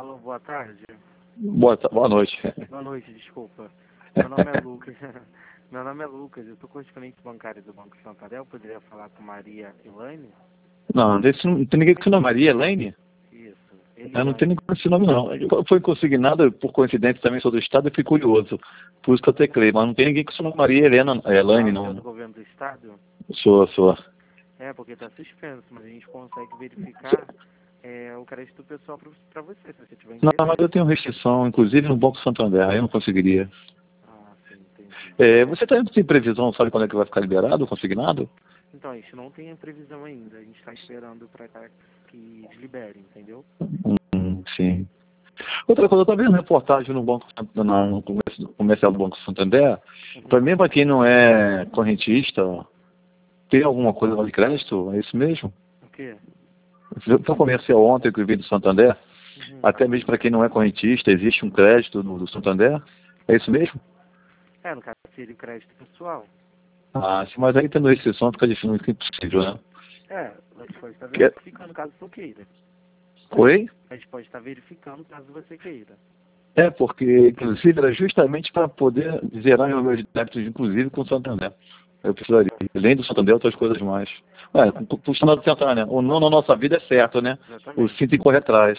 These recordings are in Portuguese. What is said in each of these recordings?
Alô, boa tarde. Boa noite. Boa noite, desculpa. Meu nome é Lucas. Meu nome é Lucas, eu estou correspondente bancário do Banco Santander. Eu poderia falar com Maria Elaine? Não tem ninguém com esse nome. Maria Elaine? Isso. Eu não tenho ninguém com esse nome, não. Foi consignado, por coincidência, também sou do Estado, eu fiquei curioso. Por isso que eu teclei, mas não tem ninguém com esse nome. Maria Elaine, Você é do não. governo do Estado? Sou. É, porque está suspenso, mas a gente consegue verificar o crédito pessoal para você, se você tiver Não, mas interesse. eu tenho restrição, inclusive no Banco Santander, aí eu não conseguiria. Ah, sim, entendi. Você tem previsão, sabe quando é que vai ficar liberado, consignado? Então, a gente não tem a previsão ainda. A gente está esperando para que libere, entendeu? Sim. Outra coisa, eu estava vendo reportagem no Banco no comercial do Banco Santander. Para mim, para quem não é correntista, tem alguma coisa de crédito? É isso mesmo? O quê? Tem um comercial ontem que eu vi do Santander, Uhum. até mesmo para quem não é correntista, existe um crédito do Santander? É isso mesmo? No caso, seria o crédito pessoal. Ah, sim, mas aí tendo restrição fica difícil, fica impossível, né? A gente pode estar Que- verificando caso você queira. Oi? A gente pode estar verificando caso você queira. Porque, inclusive, era justamente para poder zerar meus débitos, inclusive, com o Santander. Eu precisaria, além do Santander, outras coisas mais. Costuma tentar, né? O não na nossa vida é certo, né? O Exatamente. sim tem que correr atrás.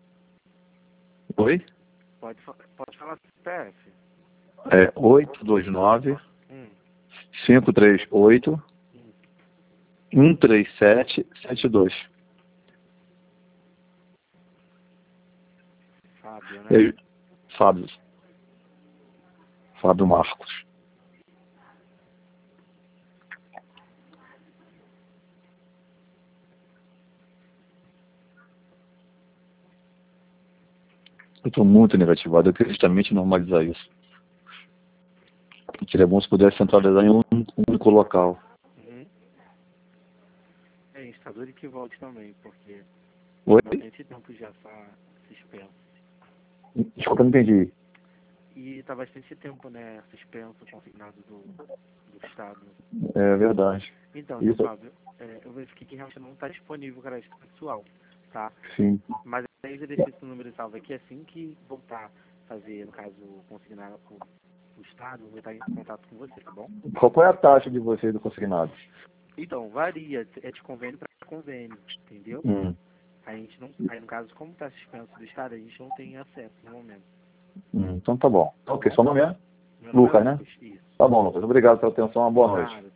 Oi? Pode falar CPF. 829 Hum, 538 hum. 13772. Fábio, E né? aí, Fábio. Fábio Marcos. Eu estou muito negativado. Eu queria justamente normalizar isso. Seria bom se pudesse centralizar em um único local. Uhum. Está duro que volte também, porque Oi? bastante tempo já está suspenso. Desculpa, não entendi. E está bastante tempo, né, suspenso, consignado do Estado. É verdade. Então, seu Isso, Fábio, eu verifiquei que realmente não está disponível o crédito pessoal, tá? sim. Mas aí eu já deixei esse número salvo aqui, assim que voltar a fazer, no caso, consignar o Estado, eu vou estar em contato com você, tá bom? Qual é a taxa de vocês do consignado? Então, varia, é de convênio para convênio, entendeu? Hum, A gente não, aí no caso, como está suspenso do Estado, a gente não tem acesso no momento, então tá bom. tá Ok, bom? seu nome é? Meu nome é Lucas, né? Lucas, isso. Tá bom, Lucas. Obrigado pela atenção. Uma boa noite. Nada.